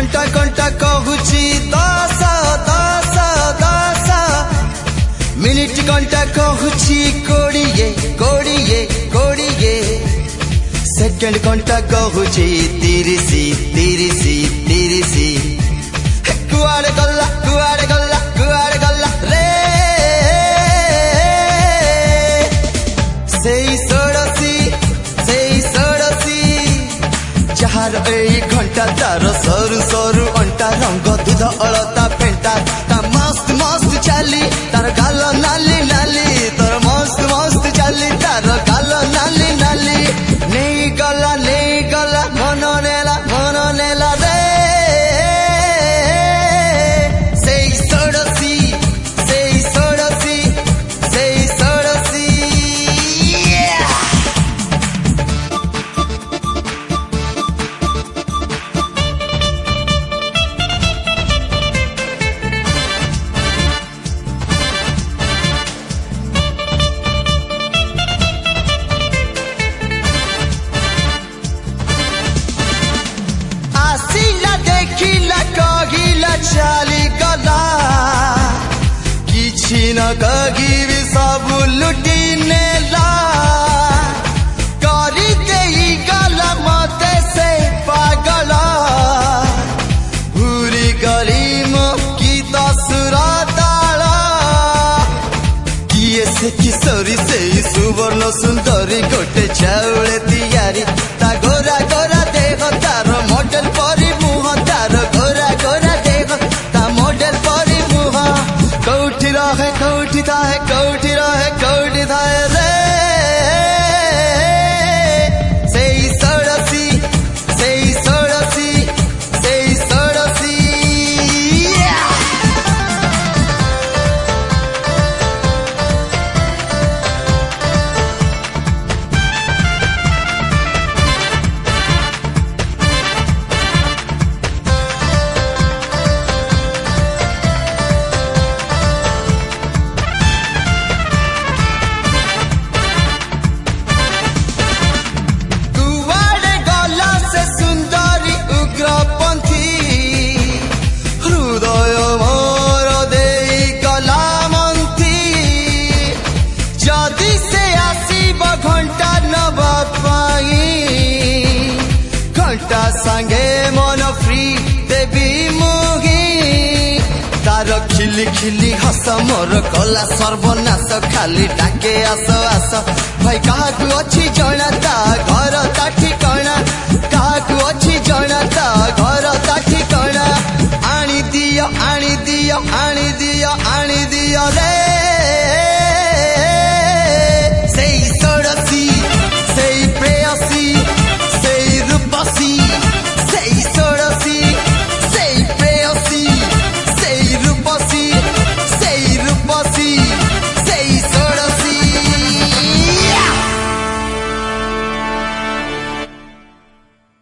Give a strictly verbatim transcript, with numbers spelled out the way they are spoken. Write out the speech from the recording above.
घंटा घंटा कहूची दस दस दस मिनिट घंटा कहूची कोड़िए कोड़िए कोड़िए सेकेंड घंटा कहूची तीरिसी तीरिसी तीरिसी कुआड़े गल्ला कुआड़े गल्ला कुआड़े गल्ला रे सेई षोड़शी सेई षोड़शी जहार एई घंटा तार सरू सरू अंटा रंग दूध अलता पेंटा ता मस्त मस्त चाली तार गाल नाली नाली तार मस्त मस्त चाली तार गाल नाली नाली नहीं गला नहीं गला मन नेला मन नेला रे सेई षोड़शी सेई षोड़शी सेई षोड़शी आसिला देखिला कहिला चाली गला किछि न कहिबी सब लुटी नेला करी देई गला मते से पागल भूरी गली मो की दसुरा ताला किए से किशोरी से सुवर्ण सुंदरी गोटे चाउले तियारी ता गोरा गोरा देह तार मॉडल परी मुह तार गोरा गोरा देह ता मॉडल परी मुह कौठी रहे कौठी थाहे कौठी रहे कौठी थाहे रे सेई षोड़शी सेई षोड़शी सेई षोड़शी कुआड़े गला से सुंदरी उग्रपंथी हृदय मोर देई गला मंथी जदि से आसीब घंटा नवा पाई घंटा संगे मन फ्री देवी मुही तार खिली खिली हस मोर कला सर्वनाश खाली डाके आस आस भाई क्या अच्छी जना ता घर